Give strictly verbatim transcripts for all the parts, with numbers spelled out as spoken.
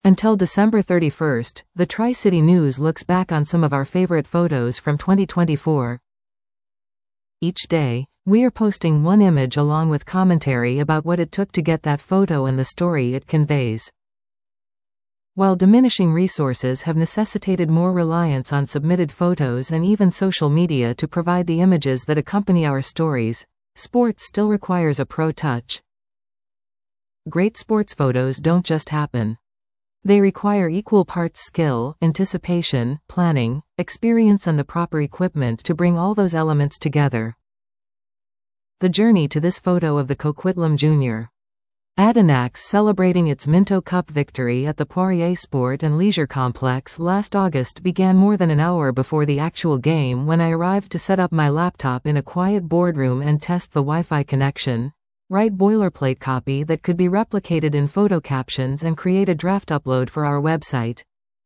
Until December thirty-first, the Tri-City News looks back on some of our favorite photos from twenty twenty-four. Each day, we are posting one image along with commentary about what it took to get that photo and the story it conveys. While diminishing resources have necessitated more reliance on submitted photos and even social media to provide the images that accompany our stories, sports still requires a pro touch. Great sports photos don't just happen. They require equal parts skill, anticipation, planning, experience and the proper equipment to bring all those elements together. The journey to this photo of the Coquitlam Junior Adanacs celebrating its Minto Cup victory at the Poirier Sport and Leisure Complex last August began more than an hour before the actual game when I arrived to set up my laptop in a quiet boardroom and test the Wi-Fi connection, write boilerplate copy that could be replicated in photo captions and create a draft upload for our website.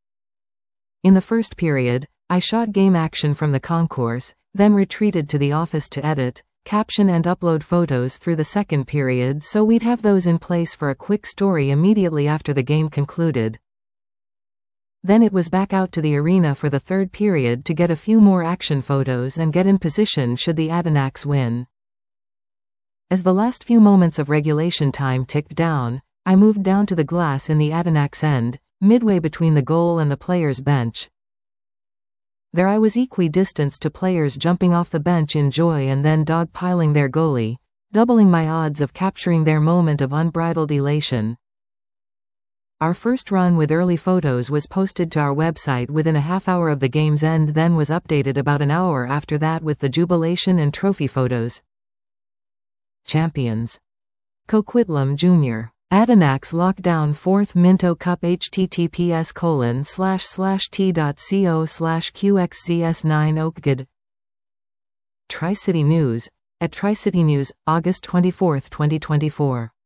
In the first period, I shot game action from the concourse, then retreated to the office to edit, caption and upload photos through the second period so we'd have those in place for a quick story immediately after the game concluded. Then it was back out to the arena for the third period to get a few more action photos and get in position should the Adanacs win. As the last few moments of regulation time ticked down, I moved down to the glass in the Adanacs end, midway between the goal and the players' bench. There I was equi-distanced to players jumping off the bench in joy and then dogpiling their goalie, doubling my odds of capturing their moment of unbridled elation. Our first run with early photos was posted to our website within a half hour of the game's end, then was updated about an hour after that with the jubilation and trophy photos. Champions. Coquitlam Junior Adanacs lock down fourth Minto Cup https colon slash slash t.co slash qxcs nine oakgad. Tri-City News, at Tri-City News, August twenty-fourth, twenty twenty-four.